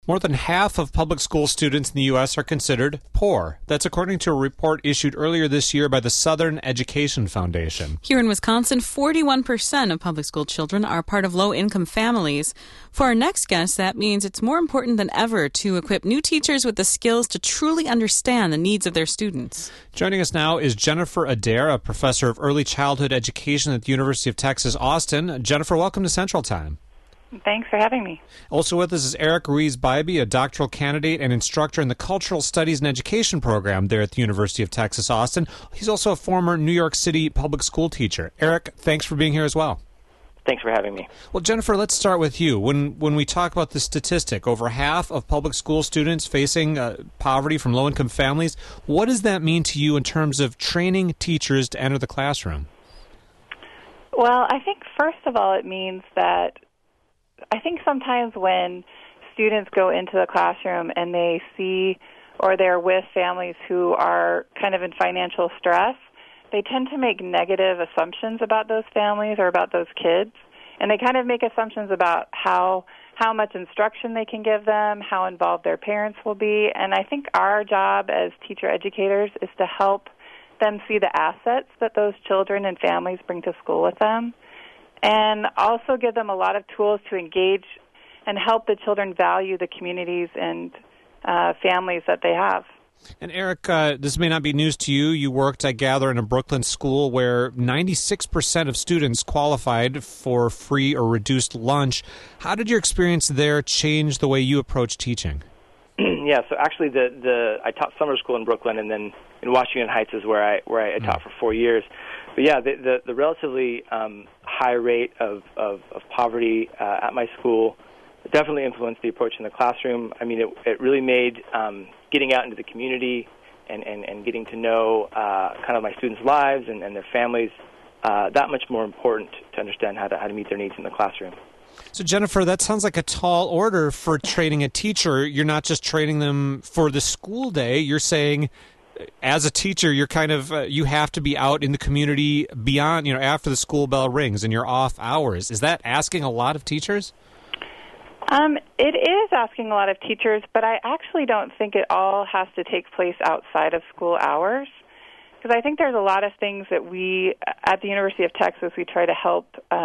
More than half of public school students in the U.S. are considered poor. That's according to a report issued earlier this year by the Southern Education Foundation. Here in Wisconsin, 41% of public school children are part of low-income families. For our next guest, that means it's more important than ever to equip new teachers with the skills to truly understand the needs of their students. Joining us now is Jennifer Adair, a professor of early childhood education at the University of Texas, Austin. Jennifer, welcome to Central Time. Thanks for having me. Also with us is Eric Ruiz-Bybee, a doctoral candidate and instructor in the Cultural Studies and Education program there at the University of Texas, Austin. He's also a former New York City public school teacher. Eric, thanks for being here as well. Thanks for having me. Well, Jennifer, let's start with you. When we talk about the statistic, over half of public school students facing poverty from low-income families, what does that mean to you in terms of training teachers to enter the classroom? Well, I think first of all it means that I think sometimes when students go into the classroom and they see or they're with families who are kind of in financial stress, they tend to make negative assumptions about those families or about those kids. And they kind of make assumptions about how much instruction they can give them, how involved their parents will be. And I think our job as teacher educators is to help them see the assets that those children and families bring to school with them, and also give them a lot of tools to engage and help the children value the communities and families that they have. And Eric, this may not be news to you. You worked, I gather, in a Brooklyn school where 96% of students qualified for free or reduced lunch. How did your experience there change the way you approach teaching? Yeah, so actually I taught summer school in Brooklyn, and then in Washington Heights is where I taught for 4 years. But yeah, the relatively high rate of poverty at my school definitely influenced the approach in the classroom. I mean, it really made getting out into the community and getting to know kind of my students' lives and their families that much more important to understand how to meet their needs in the classroom. So, Jennifer, that sounds like a tall order for training a teacher. You're not just training them for the school day. You're saying, as a teacher, you're kind of you have to be out in the community beyond, after the school bell rings and you're off hours. Is that asking a lot of teachers? It is asking a lot of teachers, but I actually don't think it all has to take place outside of school hours, because I think there's a lot of things that we, at the University of Texas, we try to help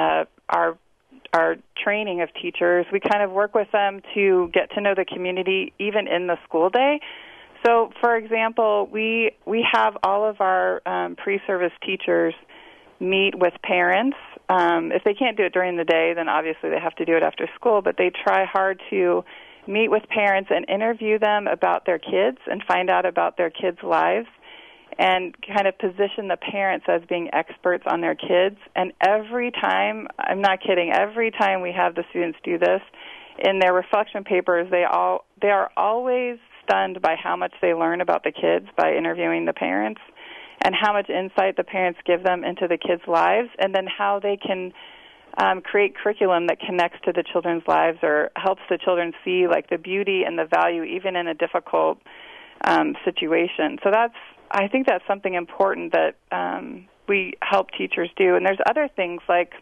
our training of teachers. We kind of work with them to get to know the community even in the school day. So, for example, we have all of our pre-service teachers meet with parents. If they can't do it during the day, then obviously they have to do it after school, but they try hard to meet with parents and interview them about their kids and find out about their kids' lives and kind of position the parents as being experts on their kids. And every time, I'm not kidding, every time we have the students do this, in their reflection papers, they are always stunned by how much they learn about the kids by interviewing the parents and how much insight the parents give them into the kids' lives, and then how they can create curriculum that connects to the children's lives or helps the children see like the beauty and the value even in a difficult situation. So I think that's something important that we help teachers do. And there's other things like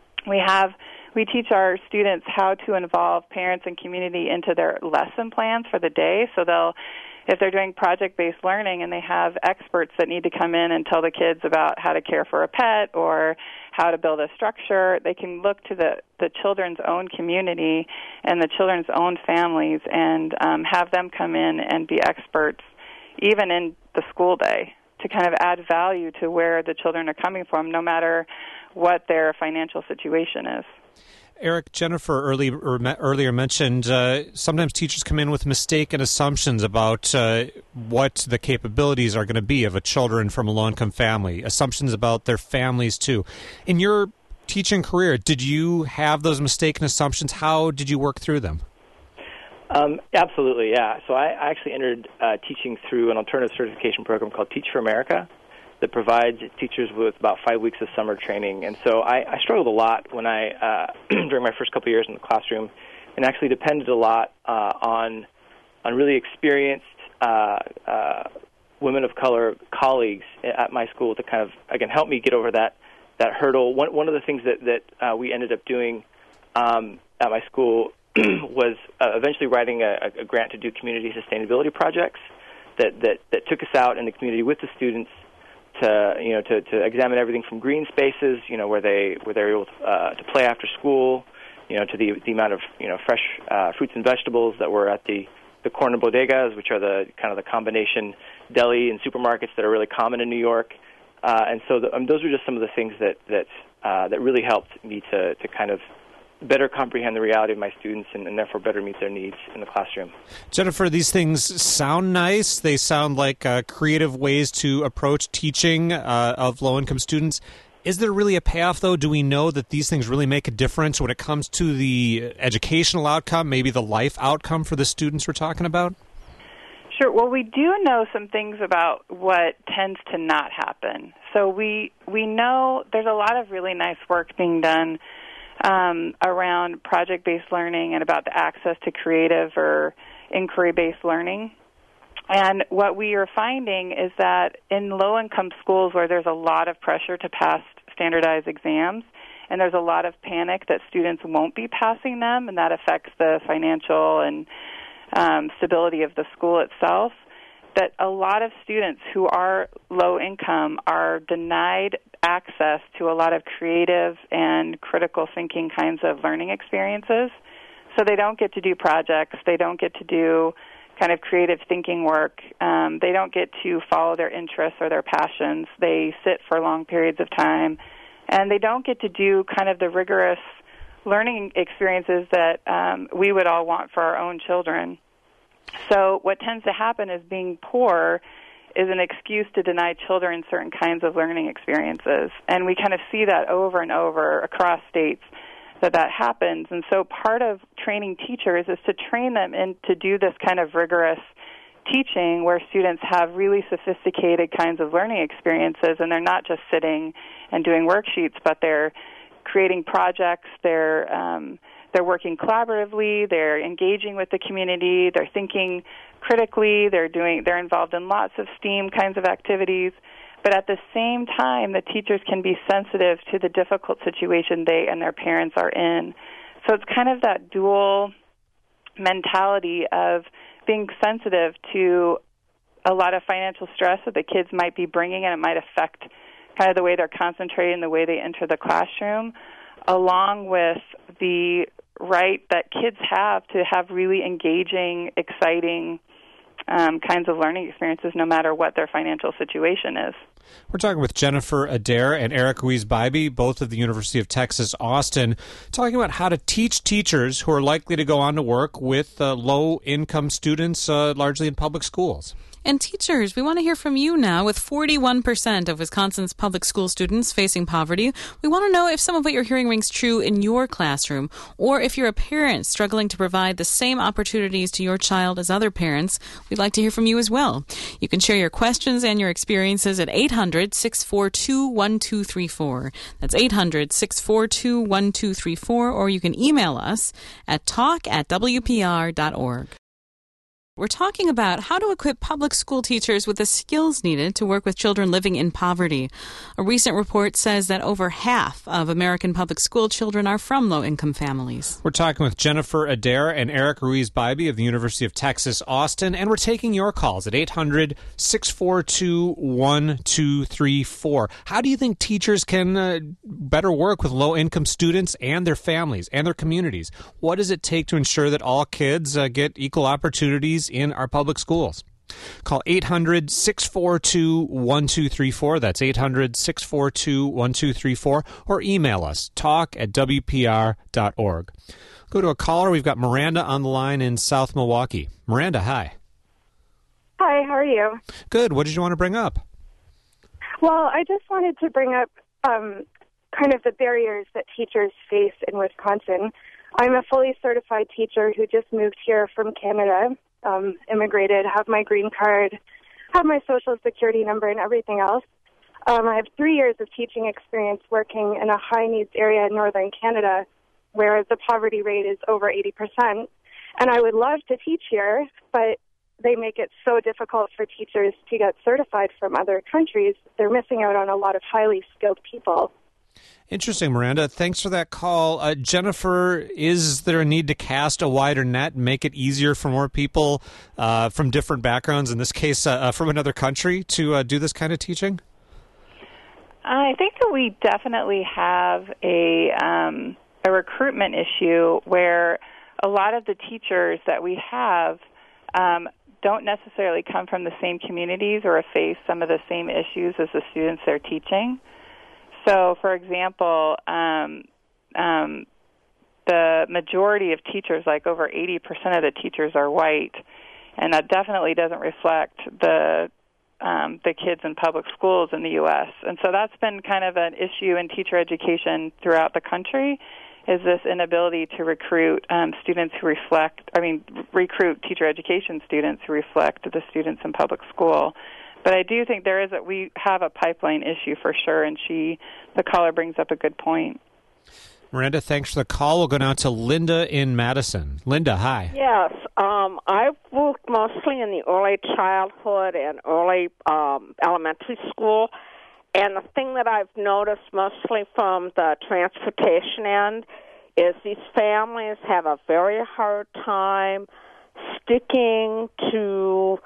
we teach our students how to involve parents and community into their lesson plans for the day. So if they're doing project-based learning and they have experts that need to come in and tell the kids about how to care for a pet or how to build a structure, they can look to the children's own community and the children's own families and have them come in and be experts even in the school day to kind of add value to where the children are coming from, no matter what their financial situation is. Eric, Jennifer earlier mentioned sometimes teachers come in with mistaken assumptions about what the capabilities are going to be of a children from a low-income family, assumptions about their families too. In your teaching career, did you have those mistaken assumptions? How did you work through them? Absolutely, yeah. So I actually entered teaching through an alternative certification program called Teach for America that provides teachers with about 5 weeks of summer training. And so I struggled a lot when during my first couple of years in the classroom, and actually depended a lot on really experienced women of color colleagues at my school to kind of, again, help me get over that hurdle. One of the things that we ended up doing at my school was eventually writing a grant to do community sustainability projects that took us out in the community with the students to examine everything from green spaces, where they were able to play after school, to the amount of fresh fruits and vegetables that were at the corner bodegas, which are the kind of the combination deli and supermarkets that are really common in New York. And so those were just some of the things that really helped me to kind of better comprehend the reality of my students and therefore better meet their needs in the classroom. Jennifer, these things sound nice. They sound like creative ways to approach teaching of low-income students. Is there really a payoff, though? Do we know that these things really make a difference when it comes to the educational outcome, maybe the life outcome for the students we're talking about? Sure. Well, we do know some things about what tends to not happen. So we know there's a lot of really nice work being done around project-based learning and about the access to creative or inquiry-based learning. And what we are finding is that in low-income schools where there's a lot of pressure to pass standardized exams and there's a lot of panic that students won't be passing them, and that affects the financial and stability of the school itself, that a lot of students who are low income are denied access to a lot of creative and critical thinking kinds of learning experiences. So they don't get to do projects, they don't get to do kind of creative thinking work, they don't get to follow their interests or their passions, they sit for long periods of time, and they don't get to do kind of the rigorous learning experiences that we would all want for our own children. So what tends to happen is being poor is an excuse to deny children certain kinds of learning experiences. And we kind of see that over and over across states that happens. And so part of training teachers is to train them in to do this kind of rigorous teaching where students have really sophisticated kinds of learning experiences, and they're not just sitting and doing worksheets, but they're creating projects, they're working collaboratively, they're engaging with the community, they're thinking critically, they're involved in lots of STEAM kinds of activities. But at the same time, the teachers can be sensitive to the difficult situation they and their parents are in. So it's kind of that dual mentality of being sensitive to a lot of financial stress that the kids might be bringing, and it might affect kind of the way they're concentrating, the way they enter the classroom, along with the right that kids have to have really engaging, exciting kinds of learning experiences no matter what their financial situation is. We're talking with Jennifer Adair and Eric Ruiz-Bybee, both of the University of Texas, Austin, talking about how to teach teachers who are likely to go on to work with low-income students, largely in public schools. And teachers, we want to hear from you now. With 41% of Wisconsin's public school students facing poverty, we want to know if some of what you're hearing rings true in your classroom, or if you're a parent struggling to provide the same opportunities to your child as other parents. We'd like to hear from you as well. You can share your questions and your experiences at 800-642-1234. That's 800-642-1234, or you can email us at talk@wpr.org. We're talking about how to equip public school teachers with the skills needed to work with children living in poverty. A recent report says that over half of American public school children are from low-income families. We're talking with Jennifer Adair and Eric Ruiz-Bybee of the University of Texas, Austin, and we're taking your calls at 800-642-1234. How do you think teachers can better work with low-income students and their families and their communities? What does it take to ensure that all kids get equal opportunities in our public schools? Call 800-642-1234. That's 800-642-1234. Or email us, talk@wpr.org. Go to a caller. We've got Miranda on the line in South Milwaukee. Miranda, hi. Hi, how are you? Good. What did you want to bring up? Well, I just wanted to bring up kind of the barriers that teachers face in Wisconsin. I'm a fully certified teacher who just moved here from Canada. Immigrated, have my green card, have my social security number and everything else. I have 3 years of teaching experience working in a high-needs area in northern Canada where the poverty rate is over 80%. And I would love to teach here, but they make it so difficult for teachers to get certified from other countries. They're missing out on a lot of highly skilled people. Interesting, Miranda. Thanks for that call. Jennifer, is there a need to cast a wider net and make it easier for more people from different backgrounds, in this case from another country, to do this kind of teaching? I think that we definitely have a recruitment issue where a lot of the teachers that we have don't necessarily come from the same communities or face some of the same issues as the students they're teaching. So, for example, the majority of teachers, like over 80% of the teachers, are white, and that definitely doesn't reflect the kids in public schools in the U.S. And so that's been kind of an issue in teacher education throughout the country, is this inability to recruit recruit teacher education students who reflect the students in public school. But I do think we have a pipeline issue for sure, and the caller brings up a good point. Miranda, thanks for the call. We'll go now to Linda in Madison. Linda, hi. Yes, I've worked mostly in the early childhood and early elementary school, and the thing that I've noticed mostly from the transportation end is these families have a very hard time sticking to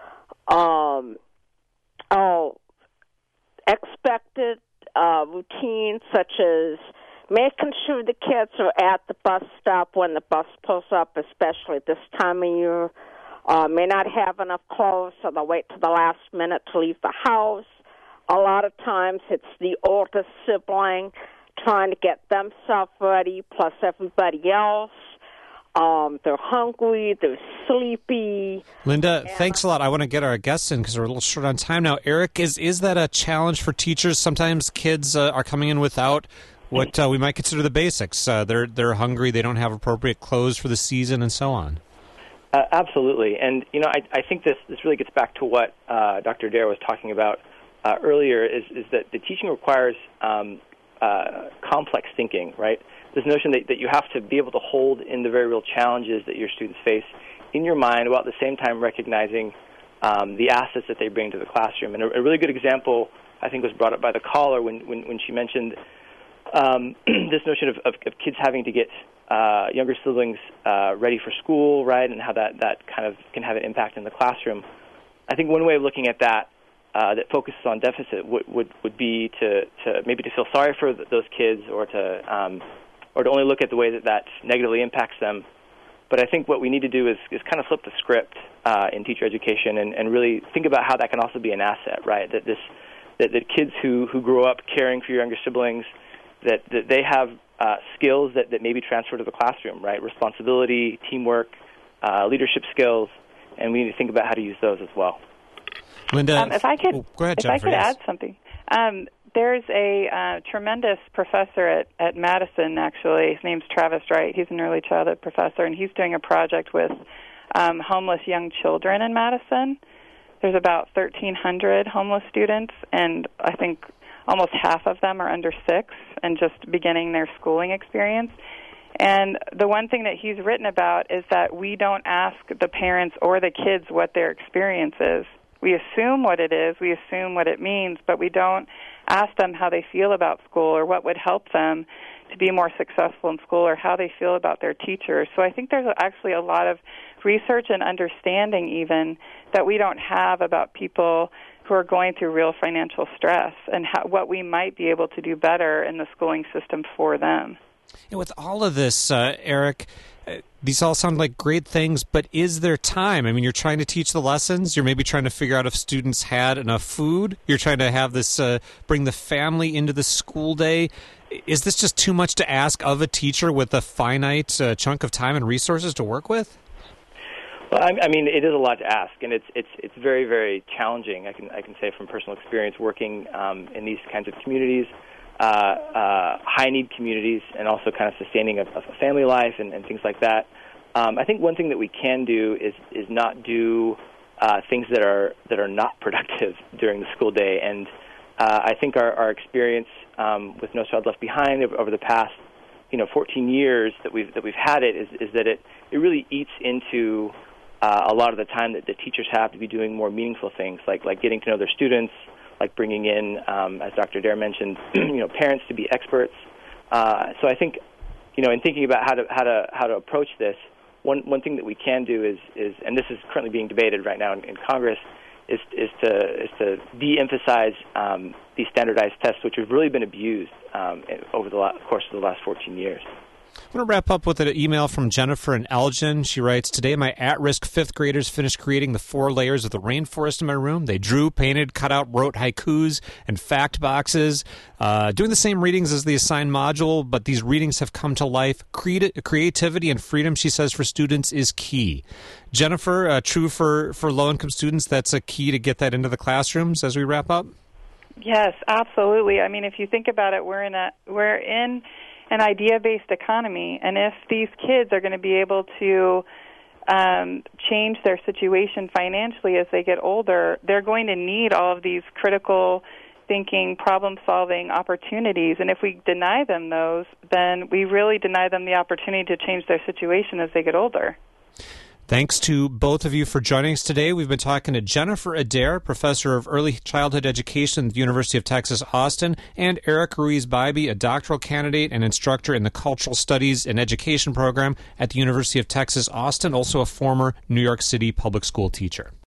expected routines, such as making sure the kids are at the bus stop when the bus pulls up, especially this time of year. May not have enough clothes, so they'll wait till the last minute to leave the house. A lot of times it's the oldest sibling trying to get themselves ready, plus everybody else. They're hungry, they're sleepy. Linda, thanks a lot. I want to get our guests in because we're a little short on time now. Eric, is that a challenge for teachers? Sometimes kids are coming in without what we might consider the basics. They're hungry, they don't have appropriate clothes for the season, and so on. Absolutely. And, I think this really gets back to what Dr. Adair was talking about earlier, is that the teaching requires complex thinking, right? This notion that you have to be able to hold in the very real challenges that your students face in your mind, while at the same time recognizing the assets that they bring to the classroom. And a really good example, I think, was brought up by the caller when she mentioned this notion of kids having to get younger siblings ready for school, right, and how that kind of can have an impact in the classroom. I think one way of looking at that that focuses on deficit would be to maybe to feel sorry for those kids, or to only look at the way that negatively impacts them. But I think what we need to do is kind of flip the script in teacher education and really think about how that can also be an asset, right? That kids who grow up caring for your younger siblings, that they have skills that maybe transfer to the classroom, right? Responsibility, teamwork, leadership skills, and we need to think about how to use those as well. Linda, if I could yes. add something. There's a tremendous professor at Madison, actually. His name's Travis Wright. He's an early childhood professor, and he's doing a project with homeless young children in Madison. There's about 1,300 homeless students, and I think almost half of them are under 6 and just beginning their schooling experience. And the one thing that he's written about is that we don't ask the parents or the kids what their experience is. We assume what it is, we assume what it means, but we don't ask them how they feel about school or what would help them to be more successful in school or how they feel about their teachers. So I think there's actually a lot of research and understanding even that we don't have about people who are going through real financial stress and what we might be able to do better in the schooling system for them. And with all of this, Eric, these all sound like great things, but is there time? I mean, you're trying to teach the lessons. You're maybe trying to figure out if students had enough food. You're trying to have this bring the family into the school day. Is this just too much to ask of a teacher with a finite chunk of time and resources to work with? Well, I mean, it is a lot to ask, and it's very, very challenging. I can say from personal experience working in these kinds of communities. High-need communities, and also kind of sustaining a family life and things like that. I think one thing that we can do is not do things that are not productive during the school day. And I think our experience with No Child Left Behind over the past 14 years that we've had it is that it really eats into a lot of the time that the teachers have to be doing more meaningful things like getting to know their students, like bringing in, as Dr. Adair mentioned, parents to be experts, So I think, in thinking about how to approach this, one thing that we can do is and this is currently being debated right now in Congress, is to de-emphasize these standardized tests, which have really been abused over the course of the last 14 years. I'm going to wrap up with an email from Jennifer in Elgin. She writes, "Today my at-risk fifth graders finished creating the 4 layers of the rainforest in my room. They drew, painted, cut out, wrote haikus and fact boxes, doing the same readings as the assigned module, but these readings have come to life. Creativity and freedom," she says, "for students is key." Jennifer, true for low-income students, that's a key to get that into the classrooms as we wrap up? Yes, absolutely. I mean, if you think about it, we're in an idea-based economy, and if these kids are going to be able to change their situation financially as they get older, they're going to need all of these critical thinking, problem-solving opportunities. And if we deny them those, then we really deny them the opportunity to change their situation as they get older. Thanks to both of you for joining us today. We've been talking to Jennifer Adair, professor of early childhood education at the University of Texas, Austin, and Eric Ruiz-Bybee, a doctoral candidate and instructor in the Cultural Studies and Education program at the University of Texas, Austin, also a former New York City public school teacher.